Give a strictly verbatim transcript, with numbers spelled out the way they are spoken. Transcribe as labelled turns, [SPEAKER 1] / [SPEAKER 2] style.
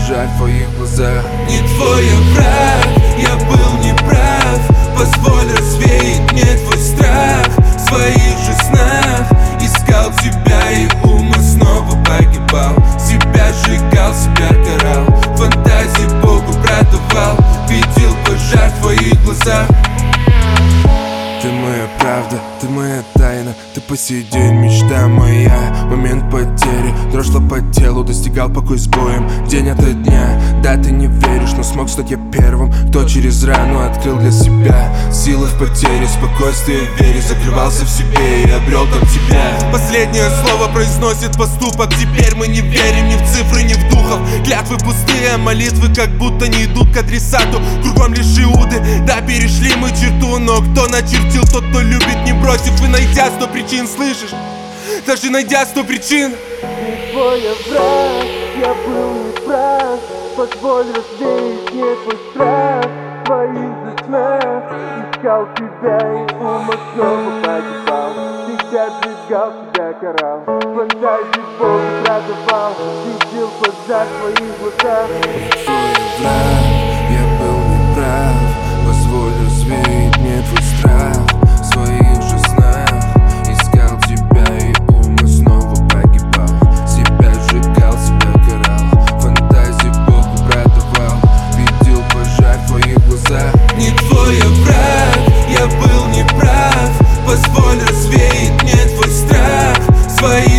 [SPEAKER 1] пожар в твоих глазах.
[SPEAKER 2] Не твой враг, я был неправ. Позволь развеять мне твой страх. В своих же снах искал тебя, и ум снова погибал. Себя сжигал, себя карал, фантазии Богу продавал. Видел пожар в твоих глазах.
[SPEAKER 1] Ты моя правда, ты моя тайна, ты по сей день мечта моя. Момент потери, дрожь шла по телу, достигал покой с боем день ото дня. Да, ты не веришь, но смог стать я первым, кто через рану открыл для себя силы в потере, спокойствие в вере. Закрывался в себе и обрел там тебя.
[SPEAKER 2] Последнее слово произносит поступок. Теперь мы не верим ни в цифры, ни в духов. Клятвы пустые, молитвы как будто не идут к адресату. Кругом лишь иуды, да, перешли мы черту. Но кто начертил, тот, кто любит, не бросив. И найдя сто причин, слышишь? Даже найдя сто причин.
[SPEAKER 3] Не твой враг, я был неправ. Позволь развеять мне твой страх. В твоих же снах искал тебя, и ум снова погибал. Себя сжигал, себя карал, фантазии Богу продавал. Видел пожар в твоих глазах.
[SPEAKER 1] Твой враг, я был неправ. Позволь развеять мне твой страх. В своих же снах искал тебя, и ум снова погибал. Себя сжигал, себя карал, фантазии Богу продавал. Видел пожар в твоих глазах.
[SPEAKER 2] Не твой враг, я был неправ. Позволь развеять мне твой страх. Свои